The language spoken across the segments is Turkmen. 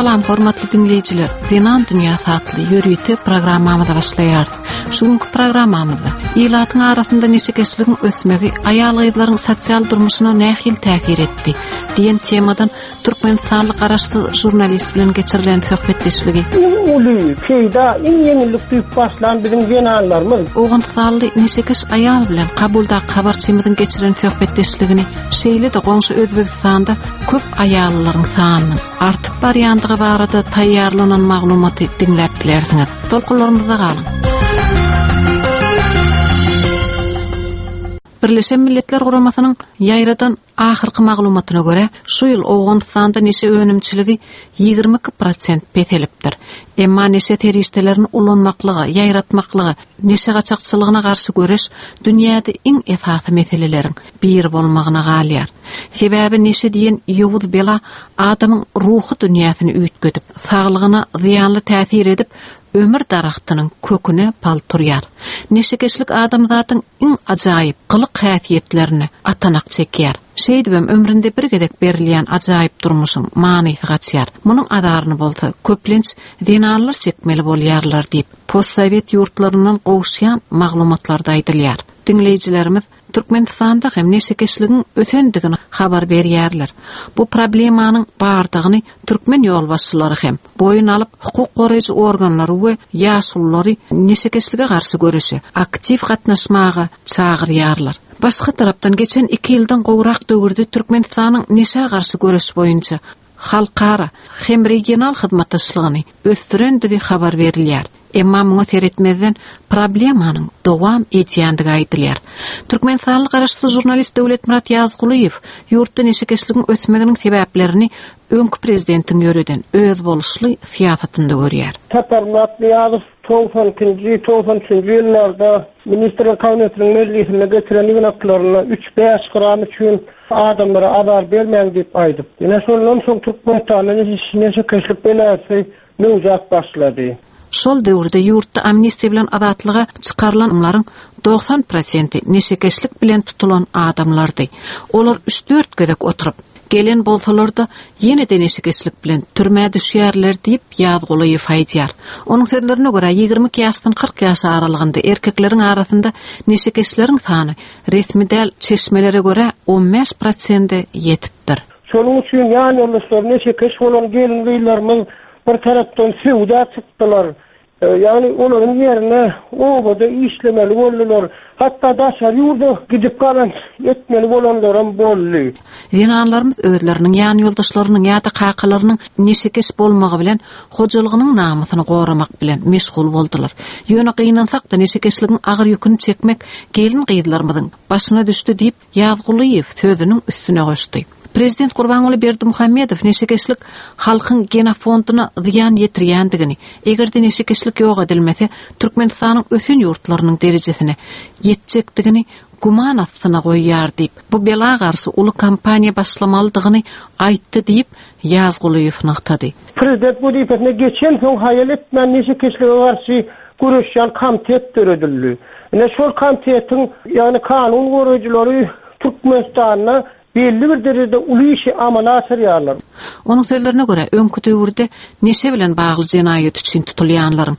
Salam hormatly dinleyiciler. Dinan Dünya Tatlı Yürüyüşü programmamızda başlayardı. Şunkü programmamızda ilatın arasında neşekesliğin ösmegi ayal gıydıların sosyal durmuşuna nähil täsir etdi diyen temadan Türkmenistanlyk araştırma jurnalistlerin geçirilen söhbetleşligi. Ulu peyda yenilik duyup başlan bizim genallarımız. Oğun sallı neşekeş ayal bilen kabulda habarçymyzyň geçiren söhbetleşligini şeýle de goňşy Özbekistanda köp ayalların sanynyň artyp barýandygy barada taýýarlanan maglumaty dinläp bilersiňiz. Tolkunlarymyzda galyň. Birleşen Milletler Guramasynyň ýaýradan ahyrky maglumatyna göre şu ýyl Owganystanda neşe önümçiligi 22% betelipdir. Emma neşe teristelerini ulanmaklygy, ýaýratmaklygy, neşe gaçakçylygyna garşy göreş dünýäde iň esasy meseleleriň bir bolmagyna galýar. Sebäbi neşe diýen ýowuz bela adamyň ruhy dünýäsini üýtgedip, saglygyna ziýanly täsir edip, ömür daraxtynyň köküne palturýar. Neşekeşlik adamzatyň iň ajaýyp gylyk häsiýetlerini atanak çekýär. Şeýdibem ömründe bir gedek berilýän ajaýyp durmuşyň manysy gaçýar. Munyň adaryny bolsa köplenç dinarlar çekmeli bolýarlar diýip postsovet ýurtlaryndan gowşýan maglumatlarda aýdylýar. Dinleýijilerimiz Türkmenistanda hem neşekeşligiň ösendigini habar berýärler. Bu problemanyň bardygyny türkmen ýolbaşçylary hem boyun alyp hukuk goraýjy organlary we ýaşullary neşekeşlige garşy görüşe aktiv gatnaşmaga çagyrýarlar. Başga tarapdan geçen 2 ýyldan gowrak döwürde Türkmenistanyň neşe garşy görüş boýunça halkara hem regional hyzmatdaşlygyny ösdürendigi habar berilýär. Emma muňa seretmezden problemanyň dowam etýändigi aýdylýar. Türkmenistanlyk araşdyrma jurnalist Döwletmurat Ýazgulyýew ýurtda neşekeşliginiň ösmeginiň sebäplerini öňkü prezidentiň ýöreden öz boluşly siýasatynda görýär. Tatarmat ýazyp 90-njy ýyllarda Ministrlik Kabinetiniň meclisine getiren ýygnaklaryna 3-5 gram üçin adamlara habar bermäň diýip aýdyp. Ýene şondan soň Türkmenistanyň neşekeşlik beläsi mewjat başlady. Şol döwürde ýurtda amnestiýa bilen azatlyga çykarlanmaryň 90% neşekeşlik bilen tutulan adamlardy. Olar 3-4 gedek oturup gelen bolsalar da ýene-de neşekeşlik bilen türmäde düşýärler diýip Ýazgulyýew aýdýar. Onuň sözlerine görä 22 ýaşdan 40 ýaş aralygynda erkekleriň arasynda neşekeşleriň sany resmi däl çeşmelere görä 15% ýetipdir. Şonuň üçin ýani ýoldaşlar neşekeş bolan gelin gyýlarymyz bir tarapdan sewda çykdylar. Yani onların yerine obada işlemeli boldylar. Hatta daşar ýurda gidip galan etmeli bolanlaram boldy. Dinanlarymyz özleriniň ýany ýoldaşlarynyň ýa-da kakalarynyň neşekeş bolmagy bilen hojalygynyň namasyny goramak bilen meşgul boldylar. Ýöne gynansak da neşekeşligiň agyr ýüküni çekmek gelin gyýdlarymyzyň başyna düşdi diýip Ýazgulyýew sözüniň üstüne goşdy. Prezident Gurbanuly Berdimuhammedow neşekeşlik halkyň genofondyna ziýan ýetirýändigini, egerde neşekeşlik ýok edilmese Türkmenistanyň ösen ýurtlarynyň derejesine ýetjekdigini guman astyna goýýar diýip bu bela garşy uly kampaniýa başlamalydygyny aýtdy diýip Ýazgulyýew naktady. Prezident bu diýipne geçen soň haýal etmän neşekeşlige garşy görüşýän komitet töredildi. Ine şol komitetin ýani kanun goraýjylary Türkmenistanyna belli bir derejede uly işi amala asyrýarlar. Onuň sözlerine görä öňkü döwürde neşe bilen bagly jenaýat üçin tutulýanlaryň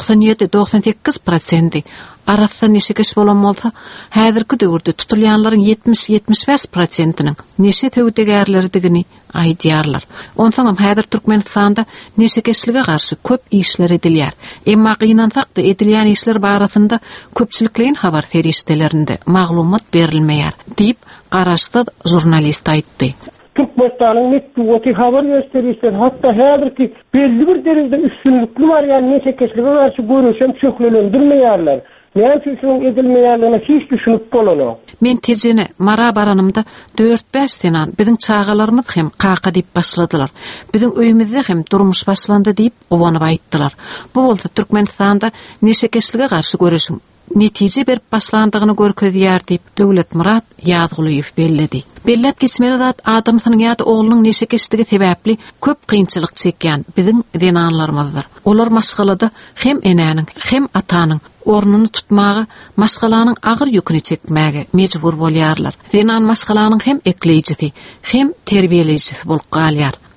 97-98% arasynda neşekeş bolan bolsa, häzirki döwürde tutulýanlaryň 70-75%-nyň neşe töwdegärleridigini aýdýarlar. Onsoňam häzir Türkmenistanda neşekeşlige garşy köp işler edilýär. Emma gynansak da edilýän işler barasynda köpçülikliň habar serişdelerinde maglumat berilmeýär diýip garaşdy jurnalist aýtdy. Türkmenistanyň networki habar gösterisler hatta häzirki belli bir derejede üstünlükli var ýani neşekeşlige garşy görüşem çöklendirmeýärler. Näçe edilmeýärligine hiç düşünüp bolanok. Men tejene mara baranymda 4-5 senan biziň çagalarymyz hem kaka diýip başladylar. Biziň öýümizde hem durmuş başlandy diýip gowanyp aýtdylar. Bu bolsa Türkmenistanda neşekeşlige garşy görüşüm netije berip başlandygyny görkezýär diýip Döwletmurat Ýazgulyýew belledi. Bellep geçmeli zat adamsynyň ýa-da oglunyň neşekeşligi sebäpli köp kynçylyk çekýän biziň dinanlarymyzdyr. Olar maşgalada hem enäniň hem atanyň ornuny tutmagy, maşgalanyň agyr ýüküni çekmäge mejbur bolýarlar. Dinan maşgalanyň hem ekleýjisi, hem terbiýelejisi bolup galýar.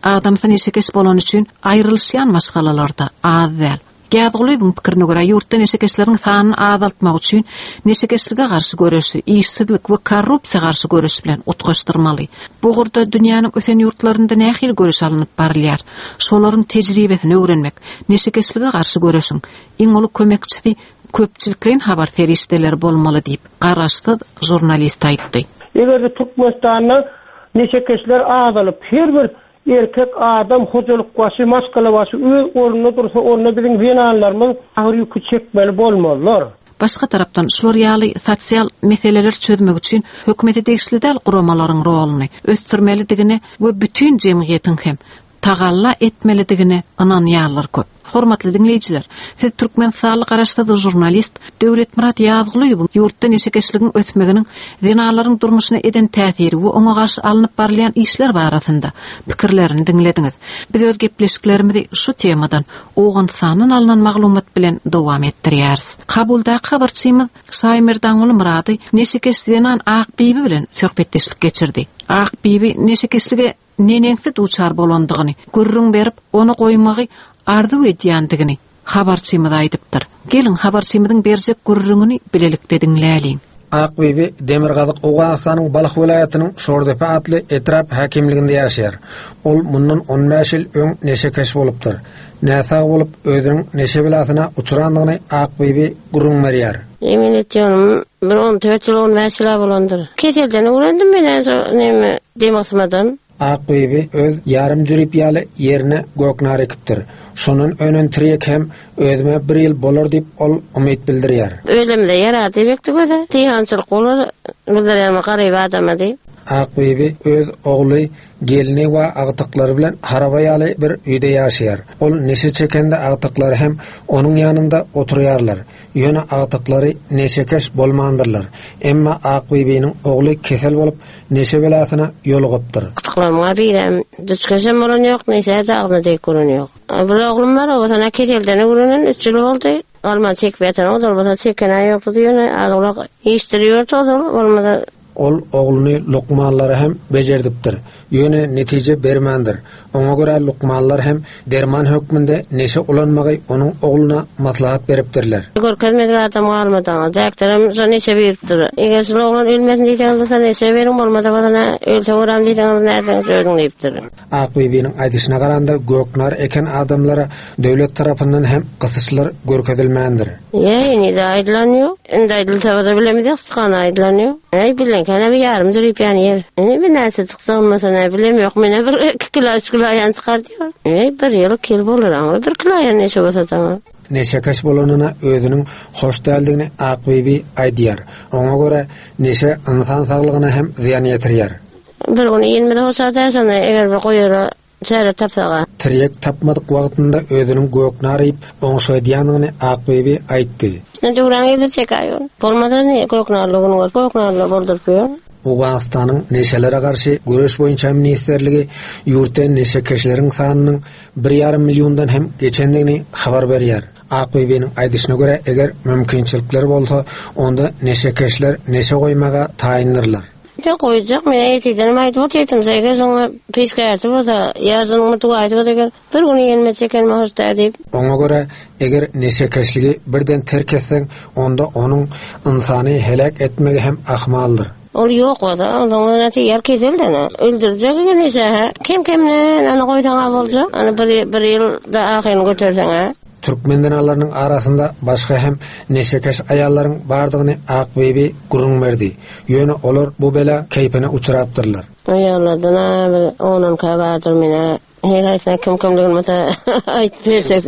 adamdan esekes bolan üçin ayrılışyan maskalalarda az däl. Gädgulybyn pikirine görä ýurtda nesekesleriň sanyny azaltmak üçin nesekeslige garşy görüşi, işsizlik we korrupsiýa garşy görüş bilen utgaşdyrmaly. Bu gurda dünýäniň ösen ýurtlarynda nähil görüş alınıp barylýar. Şolaryň tejribesini öwrenmek, nesekeslige garşy görüşiň iň uly kömekçisi köpçiliklerin habar ferişdeleri bolmaly diýip garaşdy jurnalist aýtdy. Eger Türkmenistan'da nesekesler azalyp her bir erkek adam hojalyk başy maskala başy orunda dursa orunda bizim binalarymyz agyr ýükü çekmeli bolmalylar. Başga tarapdan şular ýaly sosial meseleler çözmek üçin hökümete degişli guramalaryň roluny ösdürmelidigini we bütün jemgyýetiň hem tagalla etmelidigini ananýarlar köp. Hormatly dinleyijiler, siz Türkmen sağlyk araşdyrdy jurnalist Döwlet Murat Ýazgylyň ýurtda nesekesligin ötmeginiň zinalaryň durmuşyna eden täsiri we oňa garşy alınıp barylýan işler barasynda pikirlerini dinlediňiz. Biz öz gepleşiklerimizi şu temadan oğan sanyny alynan maglumat bilen dowam etdirýäris. Kabulda habarçymyz Saýmerdan uly Murady nesekesligiň Akbibi bilen söhbetdeşlik geçirdi. Akbibi nesekeslige neneňse duçar bolandygyny görrüň berip onu goýmagy arzu edýändigini habarçymyz aýdypdyr. Gelin habarçymyzyň berjek gurrüňini bilelikde dinläýin. Akbibi Demirgazyk Owganystanyň Balyk welaýatynyň Şordepe atly etrap hakimliginde ýaşaýar. Ol mundan 15 ýyl öň neşekeş bolupdyr. Näsa bolup özüniň neşe belasyna uçurandygyny Akbibi gurrüň berýär. Emin etýänim, bir 14 ýyl 15 ýyl bolandyr. Keselden öwrendim men näme demasmadan. Akbibi öz yarım jürip ýaly ýerine göknar ekipdir. Şonun önün tirek hem özüme 1 ýyl bolar diýip ol umyt bildirýär. Ölemde ýarady bekdi göze. Tiýançylyk bolar, bildirýärmi garyp adama diýip. Akbibi öz ogly, gelini we agtyklary bilen haraba ýaly bir üýde ýaşaýar. Ol neşe çekende agtyklary hem onuň ýanynda oturýarlar. Ýöne agtyklary neşekeş bolmandyrlar. Emma Akbibiň ogly kesel bolup neşe belasyna ýolugypdyr. Agtyklarymga birem, düşkeşem bolan ýok, neşe dagny diýip görün ýok. Bir oglum bar, o sana keselden öwrenen 3 ýyl boldy. Alman çekbeten odal bolsa çeken ýokdy diýene, aglar işdirýär tozal, bolmada ol ogluny lukmanlary hem bejerdipdir. Ýöne netije bermendir. Oňa görä lukmanlar hem derman hökmünde neşe ulanmagy onuň ogluna maslahat beripdirler. Görkezmedi adam almadan, doktorum neşe beripdir. Eger şu oglan ölmesin diýdiňizde neşe berin bolmada bana ölse oram diýdiňiz näden söýdüň diýipdir. Akbibiň aýdyşyna garanda göknar eken adamlara döwlet tarapyndan hem gysyçlar görkezilmändir. Ýa-ni de aýdlanýar. Indi aýdylsa da bilemediň, sıkana aýdlanýar. Bilen kana bir yarım jürip ýanýar. Bir näse çyksa olmasa ne bilem ýok, mene bir 2 kilo ýan çykardýar. Bir ýyl kel bolar, ama 1 kilo ýan neşe bolsa taňa. Neşekeş bolanyna özüniň hoş däldigini Akbibi aýdýar. Oňa görä neşe insan saglygyna hem ziýan ýetirýär. Bir gün 20 hoşa däşene eger bir goýara çäre tapsaga. Tirek tapmadyk wagtynda özüniň göknaryp oňşaýdýanyny Akbibi aýtdy. Ne duran ýerde çekaýar. Bolmada ne göknarlygyny var, göknarly boldyryp. Owganystanyň neşelere garşy göreş boýunça ministerligi ýurtda neşekeşleriň sanynyň 1,5 millióndan hem geçendigini habar berýär. Akbibiň aýdyşyna görä eger mümkinçilikler bolsa, onda neşekeşler neşe goýmaga taýindyrlar. Ne koyacak mı? Eğitiden aydın oteyetim. Zeyge sonra peyskayartı bu da yazın umutu aydın o da bir günü yenme çeken mahasta deyip. Ona göre eğer neşekeşligi birden terk etsen onda onun insanı helak etmegi hem ahmaldır. Ol yok o da. Ondan nati yer kesildi. Öldürecek neşe. Kim ana koytan olacak. Ana bir yılda ahirini götürsen. Türkmendenalarının arasında başka hem neşekeş ayalların bardygyny Akbibi gurrun berdi. Ýöne olar bu bela keypine uçurapdyrlar. Ayallardan onun kabadır mene. Heraysa kim mata ayt bersek.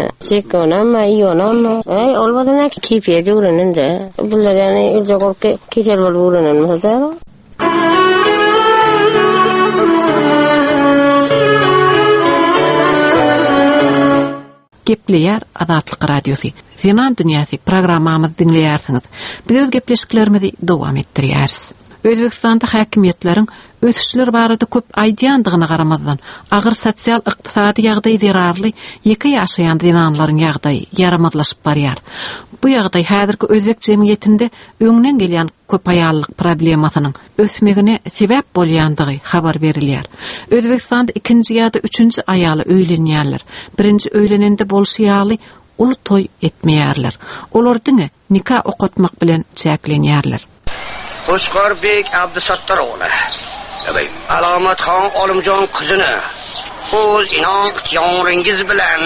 Çekonama ýonama. Olmadan keypiye durunende. Bular yani ilde gorky kesel bolup urenen mata. Gepleýär Azatlyk radiosu. Zeman dünýäsi programmamyzy dinleýärsiňiz. Biz öz gepleşiklerimizi dowam etdirýäris. Özbekistanda häkimetlerin ösüşler barada köp aýdýandygyna garamazdan agyr sosial ykdysady ýagdaý zerarly ýeke ýaşaýan dinanlaryň ýagdaýy yaramazlaşyp barýar. Bu ýagdaý häzirki özbek jemgyýetinde öňünden gelýän köp aýallyk problemasynyň ösmegine sebäp bolýandygy habar berilýär. Özbekistanda 2-nji ýa-da 3-nji aýaly öýlenýärler. Birinji öýlenende bolşýaly ulu toy etmeýärler. Olar diňe nikah okutmak bilen çäklenýärler. Qo'shqorbek Abdusattorovna, Alomat xon Olimjon qizini o'z ixtiyoringiz bilan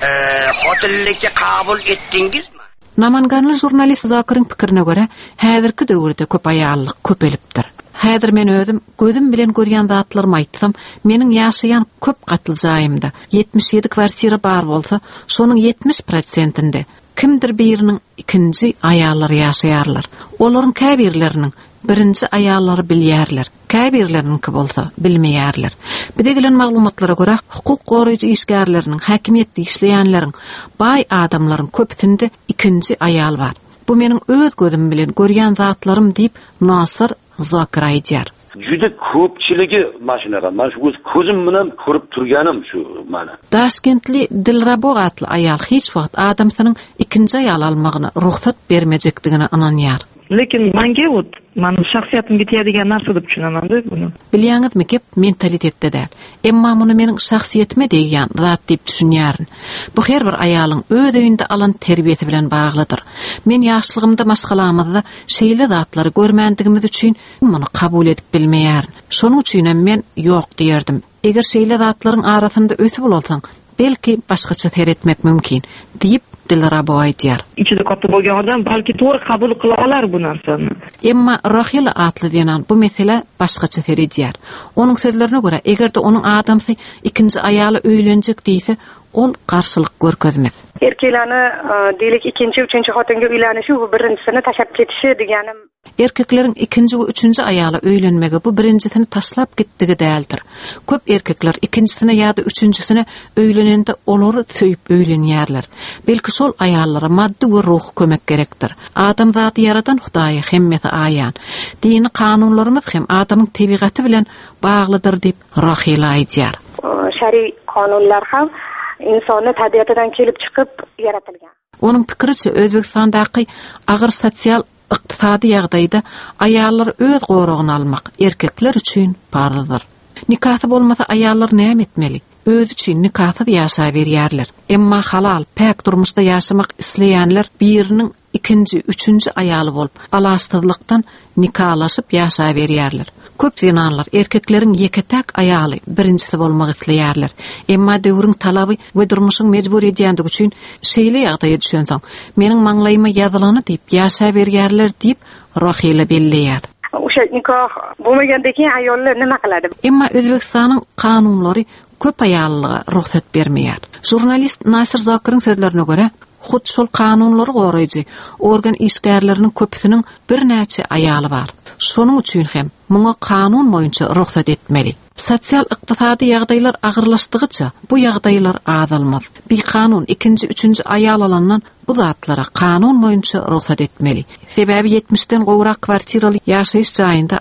xotinlikka qabul etdingizmi? Namanganly jurnalist Zakirin pikirine göre häzirki döwürde köp aýallyk köpelipdir. Häzir men özüm gözüm bilen görýän zatlarym aýtsam, meniň ýaşaýan köp gatyljaýymda 77 kwartira bar bolsa, şonuň 70%inde kimdir biriniň ikinji aýallary ýaşaýarlar. Olaryň käbirleriniň birinji aýallary bilýärler. Käbirleriniňki bolsa bilmeýärler. Bidegilen maglumatlara görä hukuk goraýjy işgärleriniň, häkimetde işleýänleriň, baý adamlaryň köpsinde ikinji aýal bar. Bu meniň öz gözüm bilen görýän zatlarym diýip Nasir Zakir aýdýar. Juda ko'pchiligi mashinaga, men shu ko'zim bilan ko'rib turganim shu mana. Taşkentli Dilrabo atly aýal hiç wagt adamsynyň ikinji aýal almagyna ruhsat bermejekdigine inanýar. Lekin manga mening şahsiyatimga tegadigan narsa deb tushunaman-da buni. Bilýäňizmi ki mentalitetde däl. Emma muny meniň şahsiýetime diýen zat diýip düşünýärin. Bu her bir aýalyň öz öýünde alan terbiýeti bilen baglydyr. Men ýaşlygymda maşgalamyzda şeýle zatlary görmändigimiz üçin muny kabul edip bilmeýärin. Şonuň üçin men ýok diýerdim. Eger şeýle zatlaryň arasynda ösüp bolsaň, belki başgaça seretmek mümkin diýip Dilrabo aýdýar. İçinde katta bolgan adam balki to'g'ri qabul qila olar bu narsani. Emma Rahila atly diýen bu mesele başgaça seredýär. Onuň sözlerine görä, egerde onuň adamsy ikinji aýaly öýlenjek diýse, ol garşylyk görkezmez. Erkeklerni diýlik ikinji, üçinji hotinga öýlenişi bu birinjisini taşap ketişi diýenim. Erkekleriň ikinji we üçinji aýaly öýlenmegi bu birinjisini taşlap gitdigi däldir. Köp erkekler ikinjisine ýa-da üçinjisine öýlenende olary söýüp öýlenýärler. Belki şol aýallara maddi we ruh kömek gerekdir. Adam zaty yaratan Hudaýy hemmeti aýan. Dini kanunlarymyz hem adamyň tebigaty bilen baglydyr diýip Rahila aýdýar. Şer'i kanunlar hem insanyň tabiatydan kelip çykyp yaratilgan. Onuň pikiriçe Özbekistandaky agyr sosial ykdysady ýagdaýda aýallar öz goragyny almak erkekler üçin parydyr. Nikahsy bolmasa aýallar näme etmeli? Öz üçin nikahsy ýaşaýa berýärler. Emma halal, päk durmuşda ýaşamak isleýänler biriniň ikinji, üçinji aýaly bolup, alaşdyrlykdan nikahlaşyp ýaşaýa berýärler. Köp zinanlar erkekleriň ýeketäk aýaly birinjisi bolmak isleýärler. Emma döwrüň talaby we durmuşyň mejbur edýändigi üçin şeýle ýagdaýa düşensoň, meniň maňlaýyma ýazylany diýip ýaşaýa berýärler diýip Rahila belleýär. Oşa nikah bolmaganda keyin aýallar nima qiladi? Emma Özbekistanyň kanunlary köp aýallyga ruhsat bermeýär. Jurnalist Nasir Zakir'in sözlerine göre hut şol kanunlary goraýjy organ işgärleriniň köpsiniň bir näçe aýaly bar. Şonuň üçin hem muňa kanun boýunça ruhsat etmeli. Sosial ykdysady ýagdaýlar agyrlaşdygyça bu ýagdaýlar azalmaz. Bir kanun ikinji, üçinji aýal alandan bu zatlara kanun boýunça ruhsat etmeli. Sebäbi 70-den gowrak kwartiraly ýaşaýyş jaýynda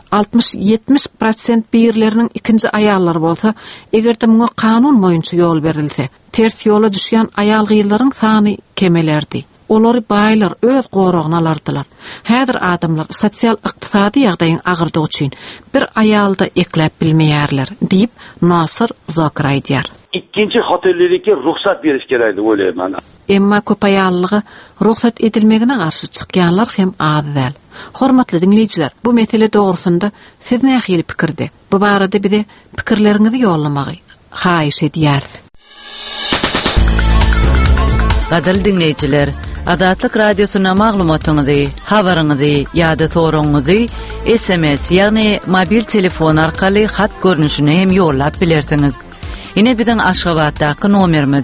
60-70% birleriniň ikinji aýallary bolsa, egerde muňa kanun boýunça ýol berilse, ters ýola düşýän aýal gyýlaryň sany kemelerdi. Olary baýlar öz goragyny alardylar. Häzir adamlar sosial ykdysady ýagdaýyň agyrdygy üçin bir aýalda ekläp bilmeýärler diýip Nasir Zakir aýdýar. İkinci hotellerike ruhsat beriş gerekli öyle. Emma köp aýallygy ruhsat edilmegine garşy çykýanlar hem az däl. Hormatly dinleýijiler, bu mesele dogrusynda siz nähili pikirde? Bu barada bize pikirleriňizi ýollamagy haýyş edýäris. Gadal dinleyijiler, Azatlyk radiosyna maglumatyňyzy, habaryňyzy ýa-da soragyňyzy SMS ýagny mobil telefon arkaly hat görnüşine hem ýollap bilersiňiz. Ine biziň Aşgabatdaky nomerimiz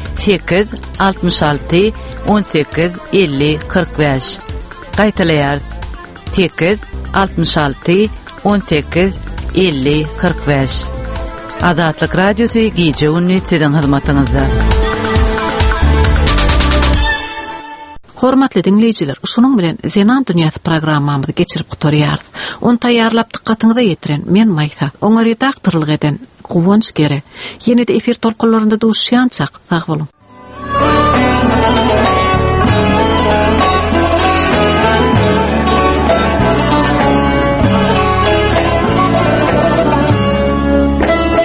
866 18 50 45. Gaýtalaýar 866 18 50 45. Azatlyk radiosy gije unnit siziň hyzmatyňyzda. Hormatly dinleyijiler, şunun bilen Zenan Dünyasy programmamyzy geçirip gutarýarys. Onu taýýarlap diqqatyňyza ýetiren men Maysa. Oňa redaktorlyk eden Guwanç Gere. Ýene-de efir tolkunlarynda duşýançak. Sag bolun.